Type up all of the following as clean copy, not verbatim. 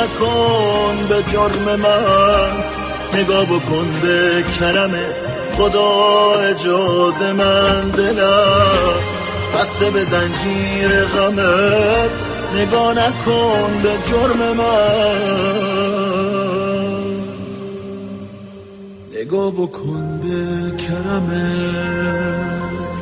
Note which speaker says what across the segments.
Speaker 1: نکن به جرم من، نگاه بکن به کرم خدا اجازه من. دلم بسته به زنجیر غمت، نگاه نکن به جرم من، نگاه بکن به کرمت،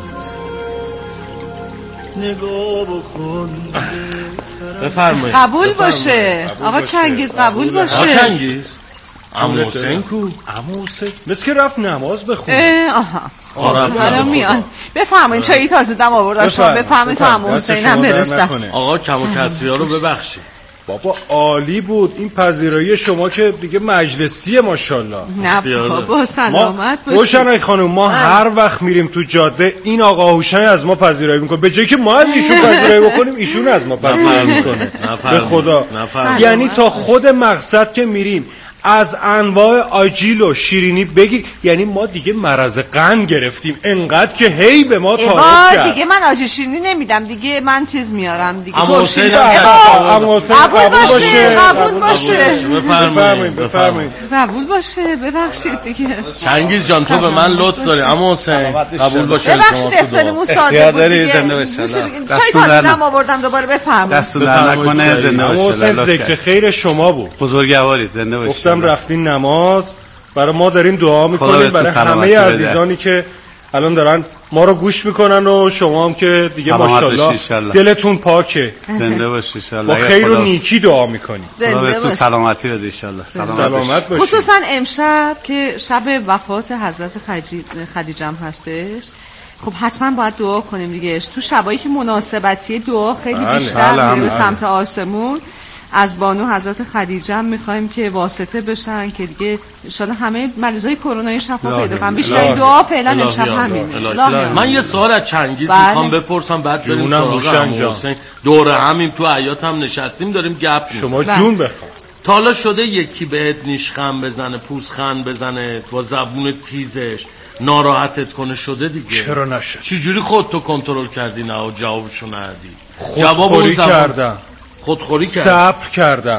Speaker 1: نگاه بکن به کرمت.
Speaker 2: بفرمایید.
Speaker 3: قبول باشه آقا چنگیز، قبول باشه.
Speaker 2: آقا چنگیز عمو حسین کو؟
Speaker 4: عمو حسین مثل که رفت نماز بخونه.
Speaker 3: آها حالا میان. بفرمایید چایی تازه دم آوردم، شما بفرمایید تا عمو حسین هم برسم.
Speaker 2: آقا کم و کسری‌ها رو ببخشید.
Speaker 4: بابا عالی بود این پذیرایی شما که دیگه مجلسیه ماشاءالله.
Speaker 3: نه بابا سلامت باشید.
Speaker 4: روشنای خانم ما هر وقت میریم تو جاده این آقا هوشنگ از ما پذیرایی میکنه، به جایی که ما از ایشون پذیرایی بکنیم ایشون از ما پذیرایی میکنه. به خدا یعنی تا خود مقصد که میریم از انواع آجیل و شیرینی بگیر، یعنی ما دیگه مرض قند گرفتیم انقدر که هی به ما تعارف کرد.
Speaker 3: دیگه من آجیل شیرینی نمیدم دیگه، من چیز میارم دیگه.
Speaker 2: عمو حسین
Speaker 3: قبول باشه.
Speaker 2: بفرمایید.
Speaker 3: قبول باشه. ببخشید دیگه.
Speaker 2: چنگیز جان تو به من لطف داری عمو حسین، قبول باشه.
Speaker 3: ببخشید افتادمون ساده بود دیگه.
Speaker 5: زنده باشه.
Speaker 3: چای تازه دم آوردم دوباره بفرمایید.
Speaker 5: دست در نکنه. زنده باشه.
Speaker 4: عمو حسین ذکر خیر شما بود.
Speaker 5: بزرگواری زنده باشه.
Speaker 4: رفتین نماز، برای ما دارین دعا میکنین، برای همه عزیزانی که الان دارن ما رو گوش میکنن و شما هم که دیگه ماشاءالله دلتون پاکه.
Speaker 5: زنده باشی ان شاء الله.
Speaker 4: با خیر و نیکی دعا میکنیم.
Speaker 5: خدا بهتون سلامتی بده ان شاء الله.
Speaker 4: سلامت باشید.
Speaker 3: خصوصا امشب که شب وفات حضرت خدیجه هم هستش، خب حتما باید دعا کنیم دیگه. تو شبایی که مناسبتی دعا خیلی بیشتر میره به سمت آسمون. از بانو حضرت خدیجه هم میخوایم که واسطه بشن که دیگه انشالله همه مریضای کرونا شفا پیدا کنن. بیشتر دعا فعلا امشب همینه.
Speaker 2: من یه سوال از چنگیز میخوام بپرسم بعد بریم سراغ عمو حسین. دوره همیم تو حیاط هم نشستیم داریم گپ میزنیم.
Speaker 4: شما جون بخوام.
Speaker 2: تا حالا شده یکی بهت نیشخند بزنه، پوزخند بزنه، با زبون تیزش ناراحتت کنه شده دیگه؟
Speaker 4: چرا نشد؟
Speaker 2: چجوری خودتو کنترل کردی نه و جوابشو ندی؟
Speaker 4: خودخوری کردم.
Speaker 2: خودخوری کردم.
Speaker 4: صبر کردم.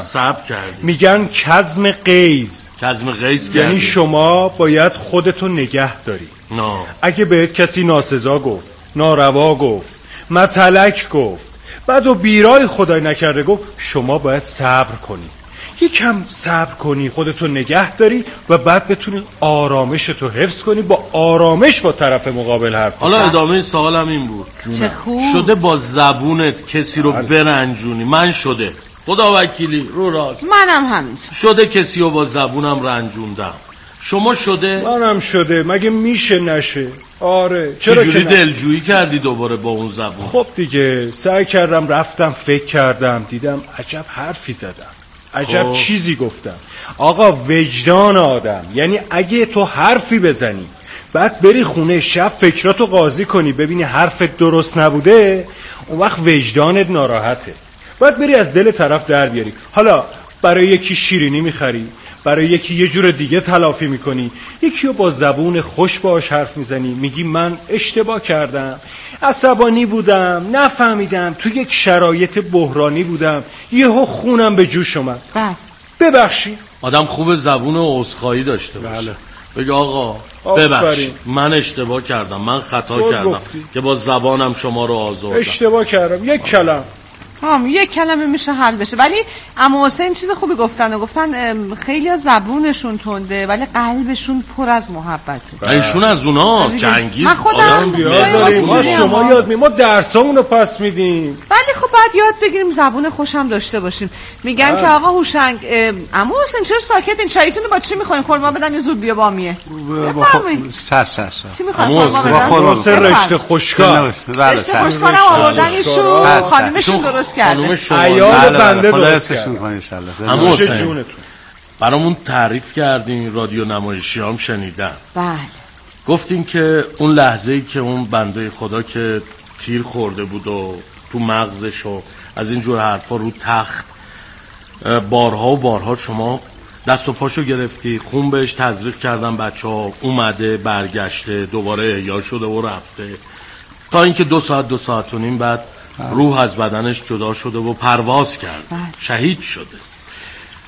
Speaker 4: میگن کظم غیظ.
Speaker 2: یعنی
Speaker 4: شما باید خودتو نگه داری. اگه بهت کسی ناسزا گفت، ناروا گفت، متلک گفت، بعد و بیرای خدای نکرده گفت، شما باید صبر کنی. یکم صبر کنی، خودتو نگه داری و بعد بتونی آرامشتو حفظ کنی، با آرامش با طرف مقابل حرف بزنی.
Speaker 2: حالا ادامه سوالم این بود.
Speaker 3: چه خوب.
Speaker 2: شده با زبونت کسی رو برنجونی؟ من شده، خدا وکیلی رو راست.
Speaker 3: منم همین.
Speaker 2: شده کسی رو با زبونم رنجوندم. شما شده؟
Speaker 4: منم شده. مگه میشه نشه؟ آره. چرا
Speaker 2: چجوری دلجویی کردی دوباره با اون زبون؟
Speaker 4: خب دیگه سعی کردم، رفتم فکر کردم، دیدم عجب حرفی زدم، عجب چیزی گفتم. آقا وجدان آدم، یعنی اگه تو حرفی بزنی بعد بری خونه شب فکراتو قاضی کنی ببینی حرفت درست نبوده، اون وقت وجدانت ناراحته، باید بری از دل طرف در بیاری. حالا برای یکی شیرینی میخری، برای یکی یه جور دیگه تلافی میکنی، یکی رو با زبون خوش باش حرف میزنی، میگی من اشتباه کردم، عصبانی بودم، نفهمیدم، تو یک شرایط بحرانی بودم، یهو خونم به جوش اومد، ببخشی.
Speaker 2: آدم خوب زبون و عذرخواهی داشته باشه. بگه آقا ببخشید من اشتباه کردم، من خطا کردم که با زبانم شما رو آزردم،
Speaker 4: اشتباه کردم. یک کلم
Speaker 3: یک کلمه میشه حل بشه. ولی عمو حسین چیز خوبی گفتن خیلی از زبونشون تنده ولی قلبشون پر از محبته.
Speaker 2: ایشون از اونا چنگیز.
Speaker 3: من خودم
Speaker 4: ما شما یاد ما درسامونو پس میدیم.
Speaker 3: ولی خب باید یاد بگیریم زبون خوشم داشته باشیم. میگن که آقا هوشنگ عمو حسین چرا ساکتین؟ چایتون رو با چی میخواین؟ خورما بدم یا زود بیا بامیه؟ چی میخواین؟
Speaker 4: خورما رشته خوشکار.
Speaker 3: رشته خوشکارم آوردن ایشون، خانمشون درست کرده.
Speaker 4: عیال بنده درست
Speaker 5: کرده ان شاء الله.
Speaker 2: عمو حسین برامون تعریف کردین، رادیو نمایشی هم شنیدن.
Speaker 3: بله.
Speaker 2: گفتین که اون لحظه‌ای که اون بنده خدا که تیر خورده بود و تو مغزش و از این جور حرفا رو تخت، بارها و بارها شما دست و پاشو گرفتی، خون بهش تزریق کردن بچه‌ها، اومده برگشته دوباره احیا شده و رفته، تا اینکه 2 ساعت و نیم بعد روح از بدنش جدا شده و پرواز کرد. شهید شده.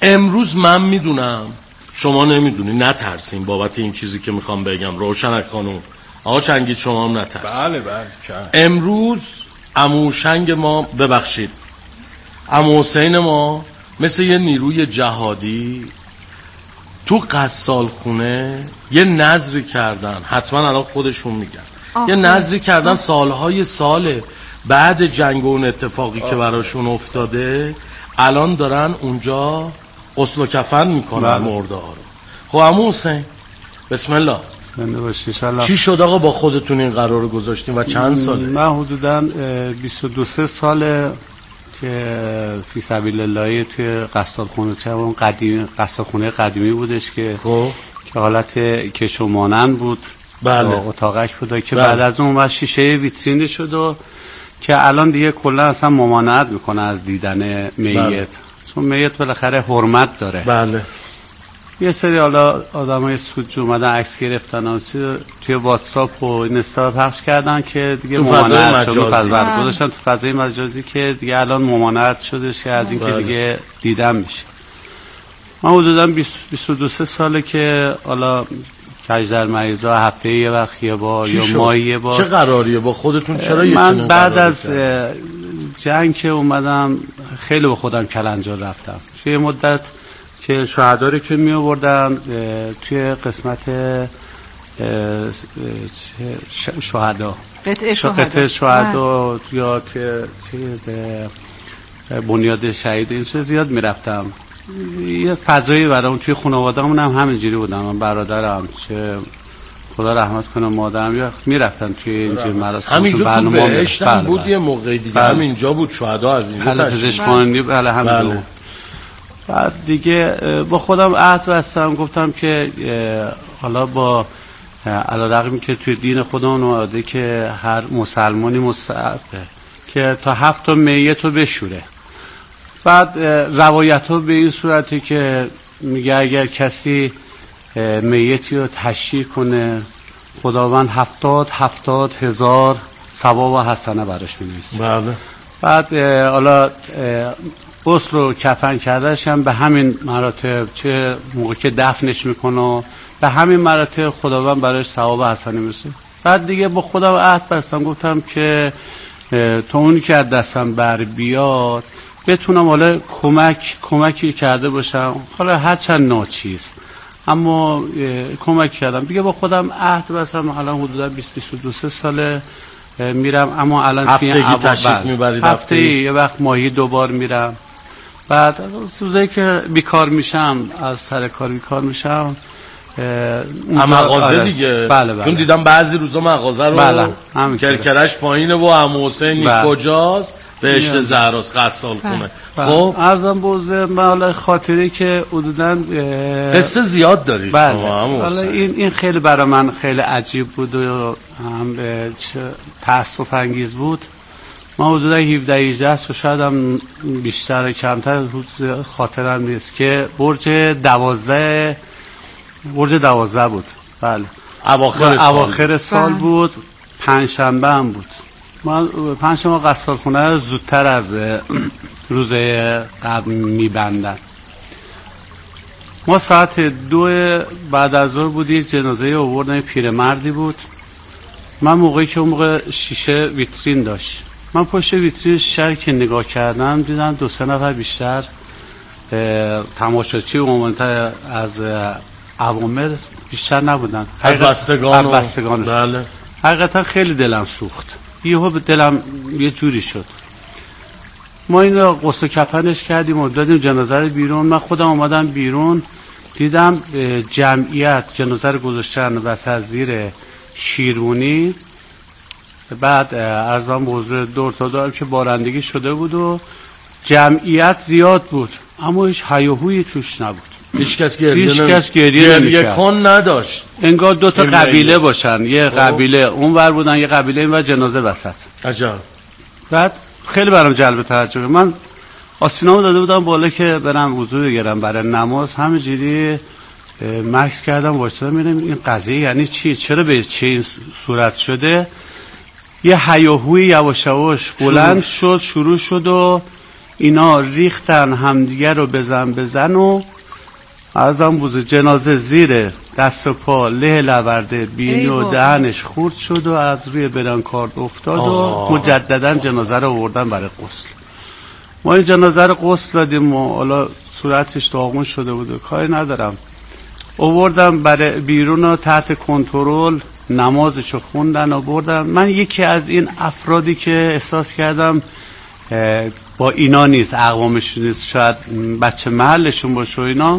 Speaker 2: امروز من میدونم شما نمیدونی، نترسین بابت این چیزی که میخوام بگم. روشنک خانوم، آقا چنگیز شما هم نترسین.
Speaker 4: بله
Speaker 2: امروز عمو شنگ ما، ببخشید عمو حسین ما، مثل یه نیروی جهادی تو قصال خونه یه نظری کردن، حتما الان خودشون میگن، یه نظری کردن سالهای ساله بعد جنگ و اون اتفاقی که براشون افتاده، الان دارن اونجا غسل و کفن میکنن مرده ها رو. خب عمو حسین بسم الله،
Speaker 5: زنده باشی انشالله.
Speaker 2: چی شد آقا با خودتون این قرار رو گذاشتین و چند ساله؟
Speaker 5: من حدوداً 22 ساله که فی سبیل الله توی قصالخونه، چه اون قدیم قصالخونه قدیمی بودش که
Speaker 2: خب
Speaker 5: که حالت کش و مانند بود.
Speaker 2: بله.
Speaker 5: اتاقک بود که بعد از اون و شیشه ویترینی شد و که الان دیگه کلا اصلا ممانعت میکنه از دیدن میت. چون میت بالاخره حرمت داره.
Speaker 2: بله.
Speaker 5: یه سری حالا آدمای سودجو اومدن عکس گرفتن و توی واتساپ و اینستا پخش کردن که دیگه ممانعت شد، گذاشتن تو فضای مجازی که دیگه الان ممانعت شدش که از این که دیگه دیدن میشه. من حدوداً 22 ساله که حالا کجدر مریضا هفته یه وقت یه بار یا ماهی یه بار.
Speaker 2: چه قراریه با خودتون؟ چرا یه
Speaker 5: من بعد از جنگ که اومدم خیلی به خودم کلنجار رفتم. یه مدت که شهداری که می آوردن توی قسمت شهدا، قطعه شهدا یا که بنیاد شهید این چیز زیاد می رفتم. یه فضایی برام توی خانواده‌مون هم همینجوری بودم. من برادرم چه خدا رحمت کنه مادرم یا میرفتن توی اینجور مراسم
Speaker 2: همینجا تو بهشتم بود. یه موقع دیگه همینجا بود، شهدا از اینجا
Speaker 5: پزشکخانه‌ای همینجا بود. بعد دیگه با خودم عهد بستم، گفتم که حالا با علیرغم که توی دین خودمون اومده که هر مسلمانی مستحبه که تا 7 میت رو بشوره. بعد روایت ها به این صورتی که میگه اگر کسی میتی رو تشییع کنه خداوند 70,000 ثواب و حسنه براش می‌نویسه.
Speaker 2: بله.
Speaker 5: بعد حالا غسل و کفن کردنش هم به همین مراتب، چه موقع که دفنش میکنه به همین مراتب خداوند براش ثواب و حسنه می‌نویسه. بعد دیگه با خودم عهد بستم، گفتم که تا اونی که از دستم بر بیاد بتونم حالا کمکی کرده باشم، حالا هرچند ناچیز اما کمک کردم دیگه. با خودم عهد بستم. الان حدودا 22 ساله میرم، اما الان
Speaker 2: هفتگی تشریف میبرید؟
Speaker 5: هفته یه وقت ماهی 2 بار میرم. بعد روزایی که بیکار میشم، از سر کار بیکار میشم
Speaker 2: مغازه دیگه.
Speaker 5: بله.
Speaker 2: چون دیدم بعضی روزا مغازه رو کرکرش پایینه و عمو حسین کجاست؟ بهشت زهراست قصال خونه.
Speaker 5: خب ارزم بوزه من حالا خاطری که حدوداً
Speaker 2: قصه زیاد دارید شما.
Speaker 5: حالا این خیلی برای من خیلی عجیب بود و هم تأسف انگیز بود. من حدودا 17 و شاید هم بیشتر کمتر خاطرم نیست که برج 12 بود. بله. اواخر سال بود. پنجشنبه هم بود. من پنجشنبه قصالخونه رو زودتر از روز قبل میبندن. ما ساعت 2 بعد از ظهر بودیم، جنازه آوردن پیرمردی بود. من موقعی که اون موقع شیشه ویترین داشت، من پشت ویترین شهر که نگاه کردم دیدم 2-3 نفر بیشتر تماشاچی عموماً از عوامل بیشتر نبودن.
Speaker 2: بستگانش. بله.
Speaker 5: حقیقتا خیلی دلم سوخت. یهو دلم یه جوری شد. ما اینو غسل کفنش کردیم و دادیم جنازه رو بیرون. من خودم اومدم بیرون، دیدم جمعیت جنازه رو گذاشتن وسط زیر شیرونی. بعد ارزان به حضور دور تا دور که بارندگی شده بود و جمعیت زیاد بود، اما هیچ هیاهویی توش نبود.
Speaker 2: هیچ کس گریه نمی‌کرد. کن نداشت.
Speaker 5: انگار 2 تا قبیله باشن، یه قبیله اونور بودن، یه قبیله اینور، جنازه وسط.
Speaker 2: عجب.
Speaker 5: بعد خیلی برام جلب توجه. من آستینامو داده بودم بالا که برم وضو بگیرم برای نماز، همینجوری مکث کردم وایسادم میرم این قضیه یعنی چی، چرا به چه این صورت شده. یه هیاهوی یواش یواش بلند شد، شروع شد و اینا ریختن همدیگه رو بزن و ارزم بوزه جنازه زیر دست و پا له لورده بینی و دهنش خورد شد و از روی برانکارد افتاد و مجددا جنازه رو آوردن برای غسل. ما این جنازه رو غسل دادیم و حالا صورتش داغون شده بود و کاری ندارم، آوردم برای بیرون و تحت کنترل نمازشو خوندن و بردن. من یکی از این افرادی که احساس کردم با اینا نیست، اقوامشون نیست، شاید بچه محلشون باشه و اینا،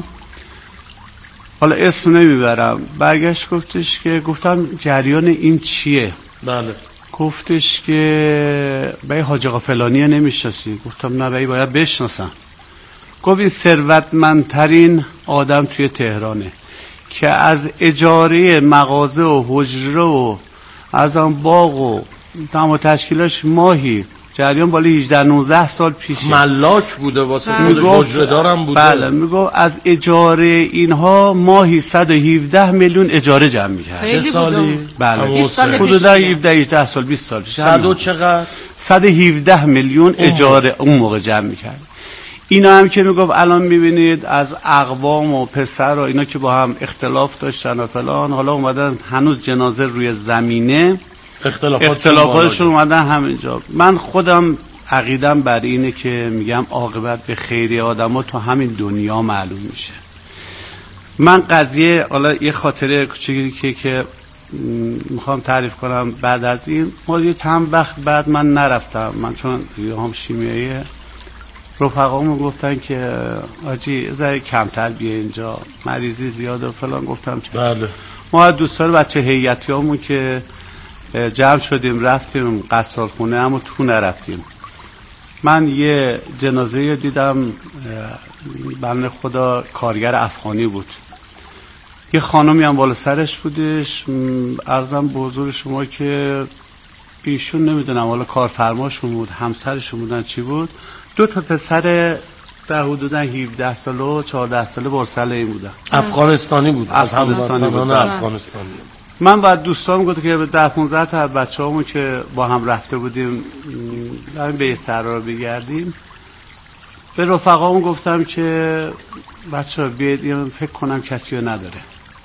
Speaker 5: حالا اسم نمیبرم، برگشت گفتش که گفتم جریان این چیه؟
Speaker 2: بله.
Speaker 5: گفتش که بای حاج آقا فلانیه نمیشناسی؟ گفتم نه بای باید بشناسم. گفت این ثروتمندترین آدم توی تهرانه که از اجاره مغازه و حجره و از آن باغ و تمام تشکیلاش ماهی جریان بالا 18-19 سال پیشه
Speaker 2: ملاک بوده واسه خودش، حجره دارم بوده.
Speaker 5: بله میگو از اجاره اینها ماهی 117 میلیون اجاره جمع میکرد.
Speaker 2: چه سالی؟
Speaker 5: بله حدودا 17-18 سال 20 سال پیش.
Speaker 2: 100 و چقدر؟
Speaker 5: 117 میلیون اجاره اون موقع جمع میکرد. اینا هم که میگفت الان میبینید از اقوام و پسر و اینا که با هم اختلاف داشتن و فلان، حالا اومدن هنوز جنازه روی زمینه، اختلافاتشون اومدن همینجا. من خودم عقیدم بر اینه که میگم عاقبت به خیری آدم ها تو همین دنیا معلوم میشه. من قضیه حالا یه خاطره کوچیکی که میخوام تعریف کنم. بعد از این ما یه چند وقت بعد من نرفتم، من چون هم شیمیایی، رفقامون گفتن که آجی ذره کمتر بیا اینجا، مریضی زیاده و فلان. گفتم چه؟
Speaker 2: بله.
Speaker 5: ما دوستان بچه هیئتیامون که جمع شدیم رفتیم قصال خونه، اما تو نرفتیم. من یه جنازه دیدم، بنده خدا کارگر افغانی بود، یه خانمی هم بالا سرش بودش. عرضم به حضور شما که ایشون نمیدونم حالا کارفرماشون بود، همسرشون بودن چی بود، 2 پسر در حدود 17 ساله و 14 ساله بارسله این بودن.
Speaker 2: افغانستانی بود.
Speaker 5: افغانستانی بود.
Speaker 2: افغانستانی.
Speaker 5: من بعد دوستان گفت که 10-15 تا بچه‌هامون که با هم رفته بودیم بریم به سرا بگردیم، به رفقامون گفتم که بچه‌ها بیاید فکر کنم کسی رو نداره،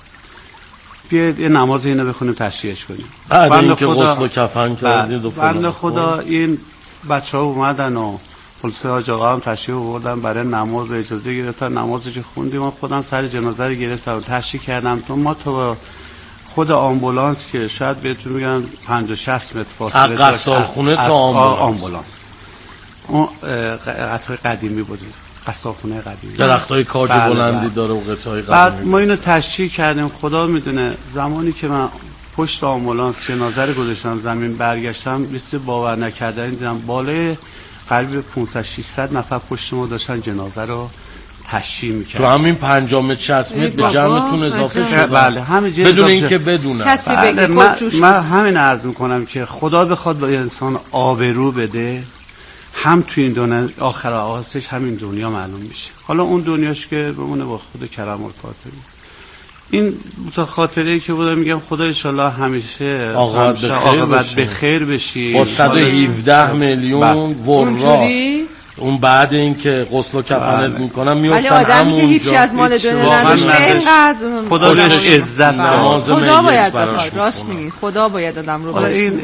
Speaker 5: بیاید یه نماز اینو بخونیم تشییعش کنیم.
Speaker 2: بعد اینکه غسل و کفن کردید و
Speaker 5: بنده خدا این بچه‌ها اومدن و پلیس حاج آقا هم تشییع آوردن برای نماز و اجازه گرفتن، نمازش خوندیم و خودم سر جنازه رو گرفتم تشییع کردم. تو ما تو خود آمبولانس که شاید بهتون میگم 50-60 متر فاصله داشت
Speaker 2: از خونه تا
Speaker 5: آمبولانس. اون قطعه قدیمی بود، قصابخونه قدیمی،
Speaker 2: درختای کاج بلندی داره و قطعه قدیمی.
Speaker 5: بعد ما اینو تشییع کردیم. خدا میدونه زمانی که من پشت آمبولانس جنازه رو گذاشتم زمین، برگشتم مثل باور نکردنی دیدم بالای قریب 500-600 نفر پشت ما داشتن جنازه رو تشییع میکرد.
Speaker 2: تو همین 50 متر 60 متر به جمعتون اضافه شد.
Speaker 5: بله همینجوری
Speaker 2: بدون اینکه بدونم.
Speaker 3: کسی بگه
Speaker 5: من همین عرض میکنم که خدا بخواد با انسان آبرو بده، هم تو این دنیا آخر آخرش همین دنیا معلوم میشه. حالا اون دنیاش که بمونه با خود کرم الفاتحه. این خاطره‌ای که بودم میگم خدا ان شاءالله همیشه عاقبت به خیر بشی.
Speaker 2: با 117 میلیون وراست اون بعد اینکه غسل و کفنت میکنم میافتن همونجا.
Speaker 3: که هیچی از مال دنیا نداشته اینقدر
Speaker 5: خدا بهش عزت
Speaker 3: خدا باید بخواد. راست میگی، خدا باید آدم رو
Speaker 5: برسونه. این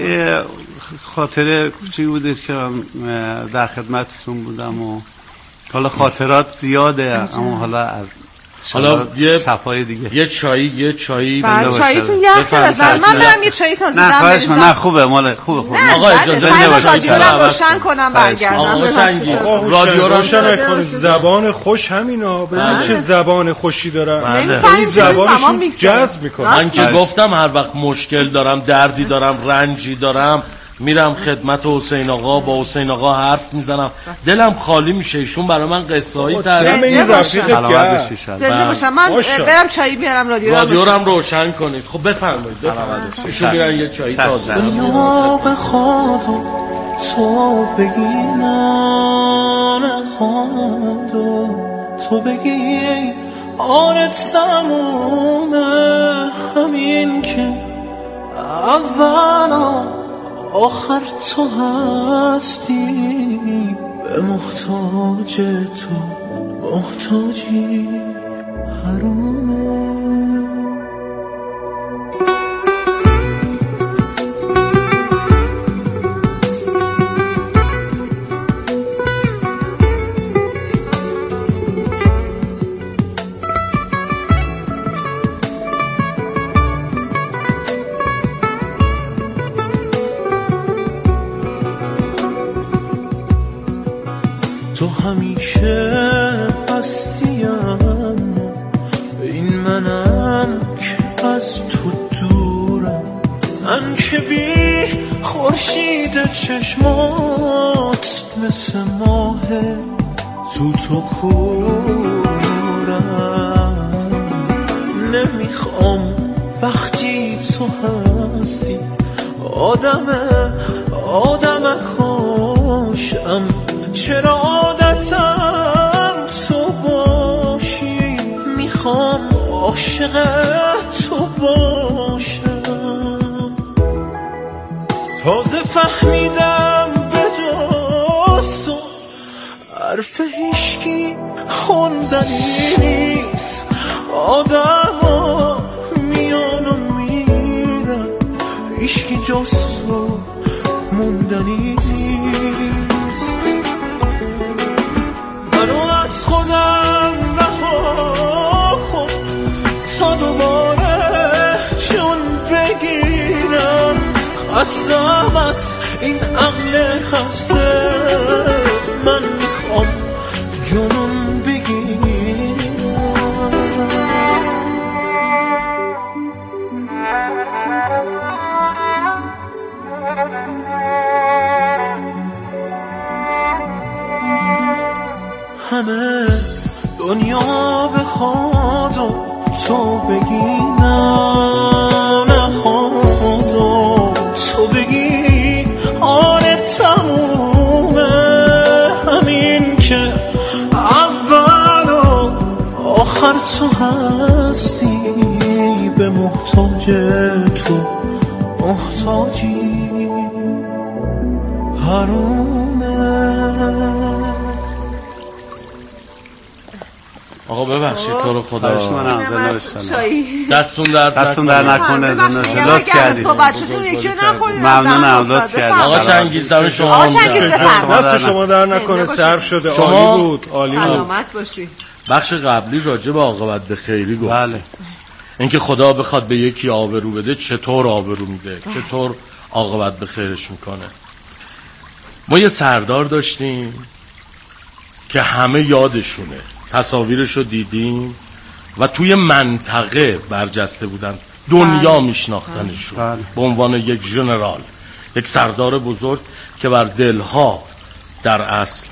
Speaker 5: خاطره کوچیکی بود که در خدمتتون بودم و حالا خاطرات زیاده، اما حالا از
Speaker 2: حالا یه
Speaker 5: شفای دیگه
Speaker 2: یه چایی
Speaker 3: بعد چاییتون یخ بزن. من برم یه چایی تازه دم
Speaker 5: نه خوبه مال خوبه.
Speaker 2: آقا اجازه
Speaker 3: بده رادیو رو روشن کنم برگردم.
Speaker 2: آقا چنگی
Speaker 4: رادیو روشن کنید. زبان خوش همینا، ببین چه زبان خوشی دارن،
Speaker 3: این
Speaker 4: زبانشون جذب میکنه.
Speaker 2: من که گفتم هر وقت مشکل دارم، دردی دارم، رنجی دارم، میرم خدمت حسین آقا، با حسین آقا حرف میزنم، دلم خالی میشه. ایشون برای من قصه‌ای تعریف
Speaker 3: می‌کنه. زنده باشم. من برم چای بیارم
Speaker 2: رادیو رو روشن کنید. خب بفرمایید. ایشون میرن یه چای تازه.
Speaker 1: دنیا بخواد تو بگی نه تو بگی آن تمومه، همین که اولا آخر تو هستی، به محتاج تو محتاجی حرومه. تو همیشه هستیم، این منم که از تو دورم، من که بی خورشید چشمات مثل ماه تو کورم. نمیخوام وقتی تو هستی آدمکاشم، چرا عادتم تو باشی، میخوام عاشق تو باشم. تازه فهمیدم به جز تو حرف هیشکی خوندنی نیست، آدم ها میان و میرن، هیشکی جز تو موندنی نیست. منو از خودم رها کن تا دوباره چون بگیرم، خستم از این عقل خسته، من میخوام جنون بگیرم. همه دنیا بخواد و تو بگی نه نخواد و تو بگی آره تمومه، همین که اول و آخر تو هستی، به محتاج تو محتاجی حرومه.
Speaker 2: آقا ببخشید تو رو خدا،
Speaker 5: دستون در نکنه، لطف کردید. ممنونم، لطف کردید.
Speaker 2: آقا چنگیز دم شما،
Speaker 3: آقا چنگیز
Speaker 4: دست شما در نکنه، صرف شده، عالی بود، عالی بود.
Speaker 3: سلامت باشی.
Speaker 2: بخش قبلی راجع به عاقبت به خیری گفت.
Speaker 5: بله.
Speaker 2: اینکه خدا بخواد به یکی آبرو بده چطور آبرو میده، چطور عاقبت به خیرش میکنه. ما یه سردار داشتیم که همه یادشونه، تصاویرشو دیدیم و توی منطقه برجسته بودن، دنیا میشناختنشون به عنوان یک ژنرال، یک سردار بزرگ که بر دلها، در اصل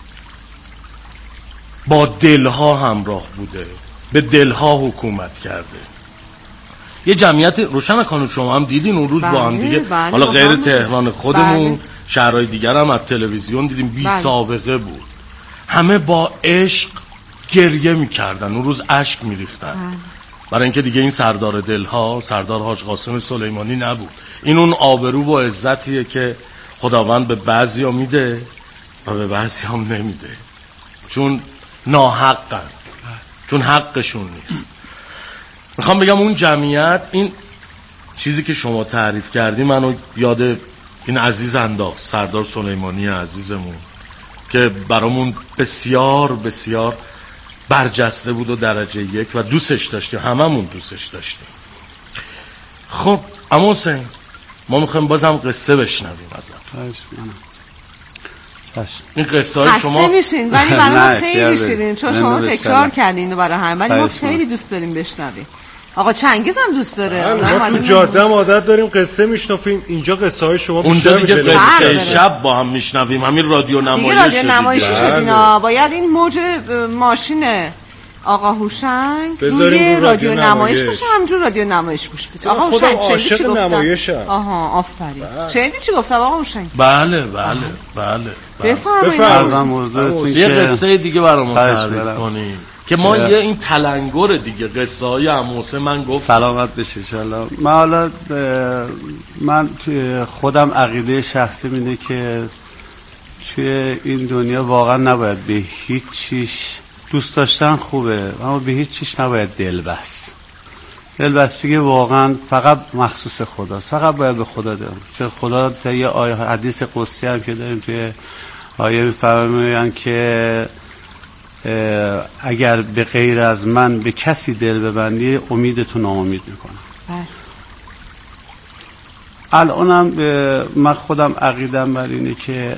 Speaker 2: با دلها همراه بوده، به دلها حکومت کرده. یه جمعیت روشن خانم شما هم دیدین اون روز با هم دیگه، حالا غیر تهران خودمون شهرهای دیگر هم از تلویزیون دیدیم، بی سابقه بود. همه با عشق گریه میکردن، اون روز اشک میریختن، برای اینکه دیگه این سردار دلها سردار حاج قاسم سلیمانی نبود. این اون آبرو و عزتیه که خداوند به بعضیا میده و به بعضی هم نمیده، چون ناحقن، چون حقشون نیست. میخوام بگم اون جمعیت، این چیزی که شما تعریف کردی منو یاد این عزیز انداخت، سردار سلیمانی عزیزمون که برامون بسیار بسیار برجسته بود و درجه یک و دوستش داشتیم، هممون دوستش داشتیم. خب عمو حسین، ما میخوایم بازم قصه بشنویم ازت. این قصه های شما
Speaker 3: میشین ولی برای ما خیلی شیرین، چون شما تکرار کردین و برای هم، ولی ما خیلی دوست داریم بشنویم. آقا چنگیز هم دوست داره.
Speaker 4: ما تو جاده هم عادت داریم قصه میشنویم، اینجا قصه های شما
Speaker 2: اونجا دیگه قصه شب با هم میشنویم، همین رادیو
Speaker 3: نمایشی شدینا. باید این موج ماشین آقا هوشنگ روی رادیو نمایش باشه، همجور رادیو نمایش گوش بدید. آقا هوشنگ عاشق نمایشم. آها آفرین. شنیدی چی گفتم آقا هوشنگ؟
Speaker 2: بله.
Speaker 3: بفرمایید.
Speaker 2: یه قصه دیگه برامون تعریف کنید که ما یه این تلنگر دیگه قصه های عمو حسین من گفت.
Speaker 5: سلامت بشی انشالله. من توی خودم عقیده شخصی اینه که توی این دنیا واقعا نباید به هیچ چیش دوست داشتن خوبه، اما به هیچ چیش نباید دل بست. دلبستگی واقعا فقط مخصوص خداست، فقط باید به خدا داریم. چون خدا توی یه آیه حدیث قدسی هم که داریم، توی آیه می‌فرمایند که اگر به غیر از من به کسی دل ببندی امیدتون ناامید میکنم. الانم من خودم عقیدم بر اینه که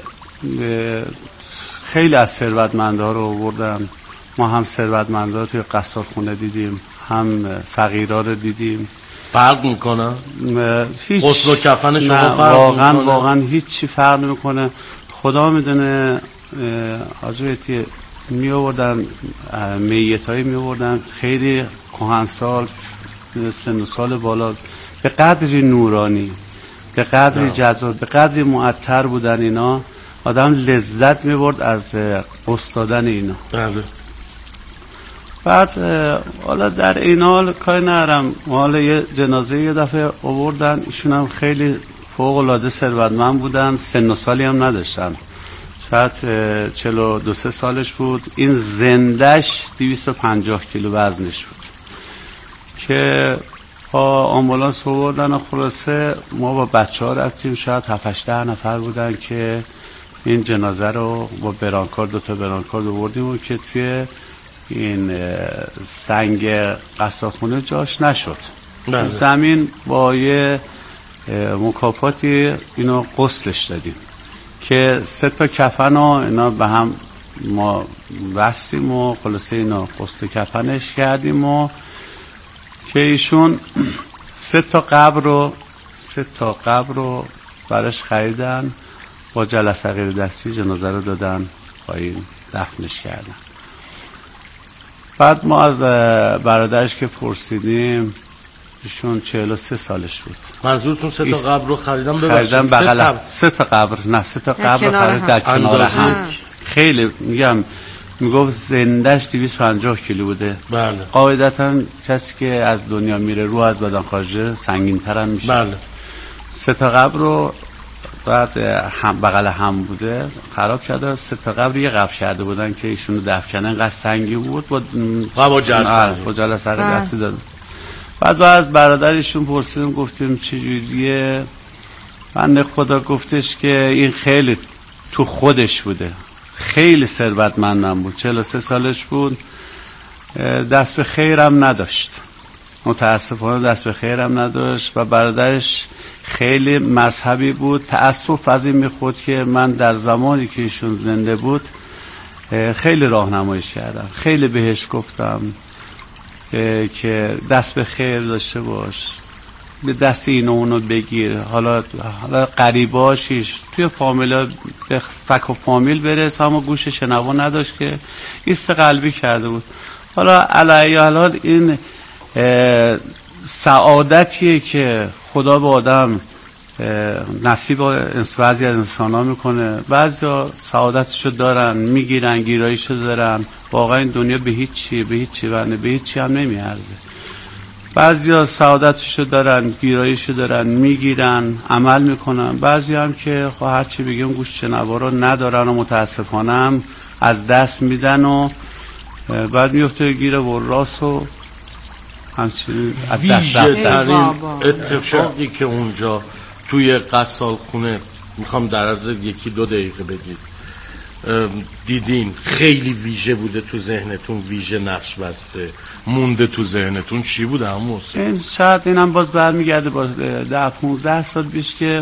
Speaker 5: خیلی از ثروتمندها رو آوردن. ما هم ثروتمندها رو توی قصارخونه دیدیم، هم فقیرها رو دیدیم.
Speaker 2: فرق میکنه؟
Speaker 5: غسل
Speaker 2: و کفن شما فرق میکنه؟
Speaker 5: واقعا هیچ چی فرق نمیکنه. خدا میدونه. آجویتی می آوردن میتایی می آوردن خیلی کهنسال، سن و سال بالا، به قدری نورانی، به قدری جذاب، به قدری معطر بودن اینا، آدم لذت می برد از استادن اینا.
Speaker 2: بله.
Speaker 5: بعد حالا در این حال کاری ندارم، حالا یه جنازه یه دفعه آوردن، ایشون هم خیلی فوق العاده ثروتمند بودن، سن و سالی هم نداشتن، شاید 42-43 سالش بود. این زندش 250 کیلو وزنش بود که با آمبولانس آوردن و خلاصه ما با بچه‌ها رفتیم، شاید 7-8 نفر بودن که این جنازه رو با برانکارد، 2 تا برانکارد آوردیم و که توی این سنگ قصابخونه جاش نشد. زمین با یه مکافاتی اینو غسلش دادیم که 3 تا کفن و اینا به هم ما بستیم و خلاصه اینا غسل کفنش کردیم و که ایشون 3 تا قبر رو براش خریدن، با جلسه غیر دستی جنازه رو دادن پایین دفنش کردن. بعد ما از برادرش که پرسیدیم، ایشون 43 سالش بود.
Speaker 2: منظورتون 3 تا قبر رو خریدن
Speaker 5: بغل 3 تا قبر، نه 3 تا قبر خرید در کنار هم. خیلی میگم، میگفت زندش 250 کیلو بوده.
Speaker 2: بله.
Speaker 5: قاعدتا کسی که از دنیا میره رو از بدن خارجه سنگین تر هم میشه.
Speaker 2: بله.
Speaker 5: 3 تا قبر رو بعد هم بغل هم بوده خراب کرده. 3 تا قبر یه قبر کرده بودن که ایشونو دفن کردن، انقدر سنگین بود با جلسه دستی دادن. بعد از برادرشون پرسیدیم، گفتیم چجوریه؟ بنده خدا گفتش که این خیلی تو خودش بوده، خیلی ثروتمندم بود، 43 سالش بود، دست به خیرم نداشت، متاسفانه دست به خیرم نداشت. و برادرش خیلی مذهبی بود، تأسف از این میخورد که من در زمانی که ایشون زنده بود خیلی راهنماییش کردم، خیلی بهش گفتم که دست به خیر داشته باش، به دست اینو اونو بگیر، حالا قریباشیش توی فامیلا به فک و فامیل برس، اما گوش شنوا نداشت که ایست قلبی کرده بود. حالا علیه حال این سعادتیه که خدا به آدم نصیب بعضی از انسان ها میکنه. بعضی ها سعادتشو دارن، میگیرن، گیراییشو دارن، واقعا این دنیا به هیچی هم نمیارزه. بعضی ها سعادتشو دارن، گیراییشو دارن، میگیرن، عمل میکنن. بعضی هم که هرچی بگیم گوش شنوا رو ندارن و متاسفانه هم از دست میدن و بعد میفته گیر وراس و همچنین از دست رفتن.
Speaker 2: اتفاقی که اونجا توی قصال خونه میخوام در عرض 1-2 دقیقه بگید دیدین خیلی ویژه بوده تو ذهنتون، ویژه نقش بسته مونده تو ذهنتون، چی بوده همون؟
Speaker 5: این شاید اینم باز برمیگرده باز 10-15 سال پیش که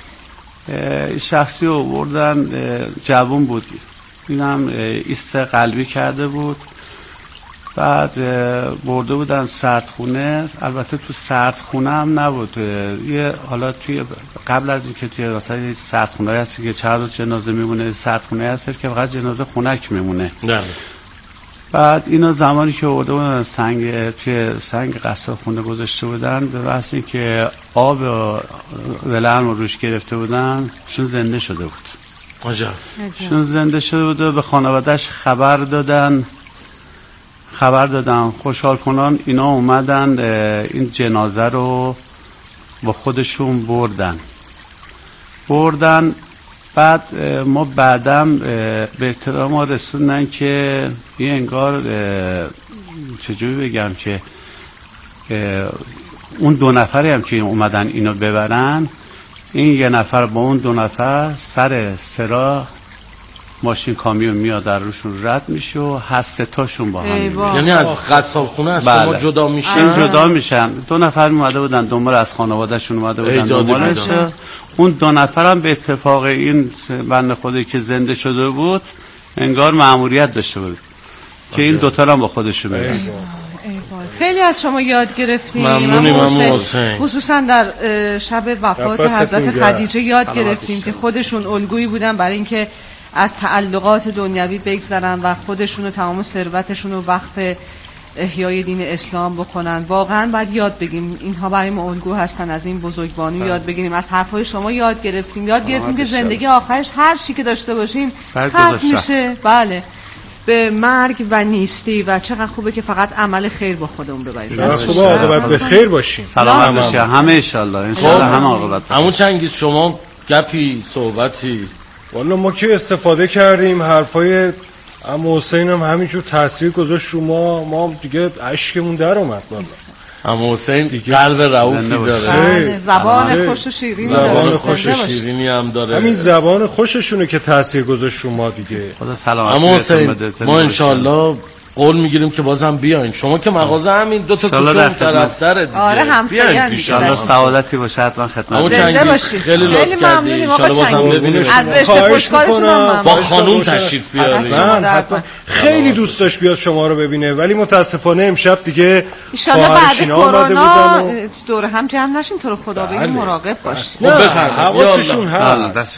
Speaker 5: شخصی رو بردن، جوان بود، اینم ایست قلبی کرده بود، بعد برده بودن سردخونه. البته تو سردخونه هم نبود، یه حالا توی قبل از اینکه توی مثلا سردخونه هست که 4 جنازه میمونه، سردخونه هست که فقط جنازه خنک میمونه.
Speaker 2: نه.
Speaker 5: بعد اینا زمانی که برده بودن توی سنگ قصابخونه گذاشته بودن، به واسه که آب ولرم رو روش گرفته بودن، شون زنده شده بود.
Speaker 2: عجب.
Speaker 5: شون زنده شده بود و به خانواده‌اش خبر دادن، خوشحال کنان اینا اومدن این جنازه رو با خودشون بردن. بعد ما بعدم به اطلاع ما رسوندن که این انگار چجوری بگم که اون 2 نفری هم که اومدن اینو ببرن، این 1 نفر با اون 2 نفر سر سرا ماشین کامیون میاد در روشون رد میشه و هر 3 تاشون با هم
Speaker 2: یعنی از قصابخونه از شما جدا میشن؟
Speaker 5: جدا میشن. 2 نفر اومده بودن دنبال از خانوادهشون اومده بودن دنبالش. اون 2 نفر هم به اتفاق این بنده خدایی که زنده شده بود انگار مأموریت داشته بود که این 2 تا هم با خودشون ببرن.
Speaker 3: خیلی از شما یاد گرفتیم.
Speaker 2: ممنونیم حسین.
Speaker 3: خصوصا در شب وفات حضرت خدیجه یاد گرفتیم که خودشون الگویی بودن برای اینکه از تعلقات دنیوی بگذرن و خودشون و تمام ثروتشون رو وقف احیای دین اسلام بکنن. واقعا باید یاد بگیم، اینها برای ما الگو هستن. از این بزرگوانو یاد بگیریم، از حرفای شما یاد گرفتیم که زندگی آخرش هر چی که داشته باشیم ختم میشه. بله، به مرگ و نیستی و چقدر خوبه که فقط عمل خیر با خودمون ببریم.
Speaker 4: خوبه عاقبت به خیر باشیم.
Speaker 5: سلامت باشید همه انشالله همه عاقبت.
Speaker 2: همون چنگیز شما گپی صحبتی؟
Speaker 4: والا ما که استفاده کردیم، حرفای عمو حسین هم همینجور تاثیر گذاشت رو ما دیگه اشکمون در اومد. والا
Speaker 2: عمو حسین قلب رئوفی داره،
Speaker 3: زبان خوش و شیرینی داره،
Speaker 2: زبان خوش و شیرینی هم داره.
Speaker 4: همین زبان خوششونه که تاثیر گذاشت رو ما دیگه.
Speaker 5: خدا سلامتی
Speaker 2: عمو حسین ما انشالله قول میگیریم که بازم بیاین. شما که مغازه همین 2 تا کوچه طرف داره دیگه.
Speaker 3: آره همسایه‌این
Speaker 2: ان
Speaker 3: دیگه.
Speaker 2: شاءالله
Speaker 5: سعادتی باشه حتما خدمت.
Speaker 3: زنده باشید.
Speaker 2: خیلی لطف کردید. ان شاءالله بازم ببینیم.
Speaker 3: از رشته خوشکارتون هم
Speaker 2: با خانوم تشریف بیارید.
Speaker 4: خیلی دوست داشت بیاد شما رو ببینه ولی متاسفانه امشب دیگه
Speaker 3: ان شاءالله بعد کرونا دور هم جمع نشین. تو رو خدا بگید مراقب باشید.
Speaker 4: حواسشون هست.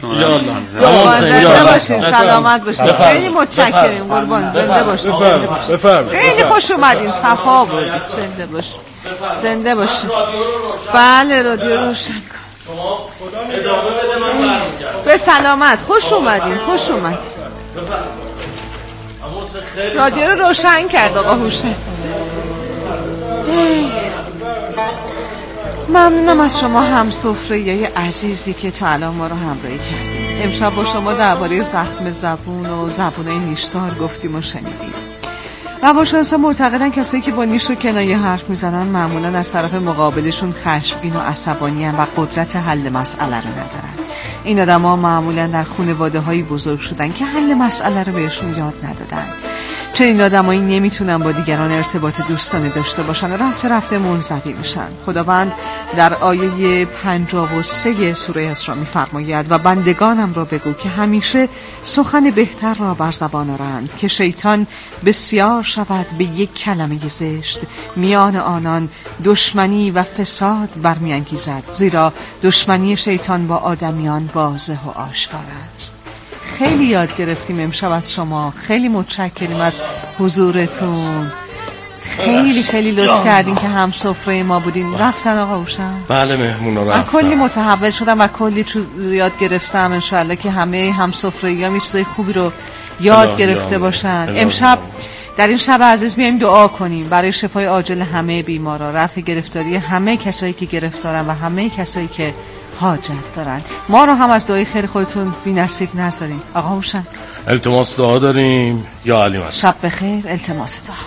Speaker 3: یالا سلامت باشید. خیلی متشکریم قربان. زنده باشید.
Speaker 4: بفرمایید.
Speaker 3: خیلی خوش اومدین. صفا بودید. زنده باشید. زنده باشید. بله رادیو روشن به سلامت. خوش اومدین. خوش اومدین. رادیو رو روشن کرد آقا حسین. ممنونم از شما همسفره‌ای عزیزی که تا الان ما رو همراهی کردید. امشب با شما درباره زخم زبون و زبونای نیشدار گفتیم و شنیدیم. روانشناسا معتقدن کسایی که با نیش و کنایه حرف میزنن معمولا از طرف مقابلشون خشمگین و عصبانی و قدرت حل مسئله رو ندارن. این آدم‌ها معمولا در خانواده‌های بزرگ شدن که حل مسئله رو بهشون یاد ندادن. چنین آدمایی نمیتونن با دیگران ارتباط دوستانه داشته باشن و رفته رفته منزوی میشن. خداوند در آیه 53 سوره اسراء میفرماید و بندگانم را بگو که همیشه سخن بهتر را بر زبان آرند که شیطان بسیار شود به یک کلمه زشت، میان آنان دشمنی و فساد برمیانگیزد، زیرا دشمنی شیطان با آدمیان واضح و آشکار است. خیلی یاد گرفتیم امشب از شما. خیلی متشکریم از حضورتون. خیلی خیلی لطف کردین که هم سفره ما بودین. رفتن آقا اوشن؟
Speaker 2: بله مهمونا رفتن.
Speaker 3: من کلی متحول شدم و کلی یاد گرفتم. انشاءالله که همه هم سفره ها چیزای خوبی رو یاد گرفته باشن. امشب در این شب عزیز بیایم دعا کنیم برای شفای عاجل همه بیمارا، رفع گرفتاری همه کسایی که گرفتارن و همه کسایی که حاجت دارن. ما رو هم از دعای خیر خودتون بی نصیب نذارین. آقا هوشن
Speaker 2: التماس دعا داریم یا علی من.
Speaker 3: شب بخیر. التماس دعا.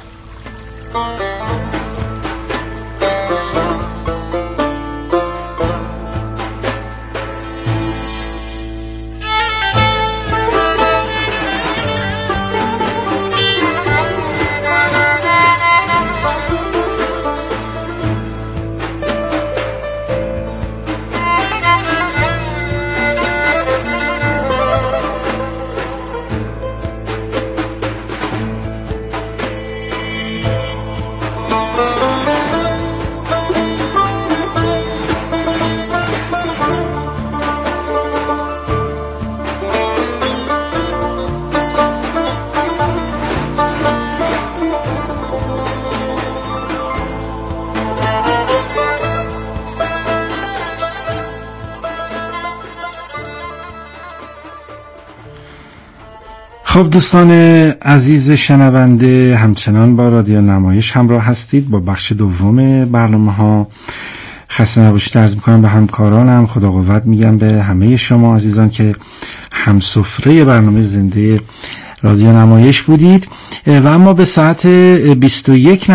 Speaker 6: خب دوستان عزیز شنونده، همچنان با رادیو نمایش همراه هستید با بخش دوم برنامه ها خسته نباشید عرض میکنم به همکارانم. خدا قوت میگم به همه شما عزیزان که همسفره برنامه زنده رادیو نمایش بودید. و اما به ساعت 21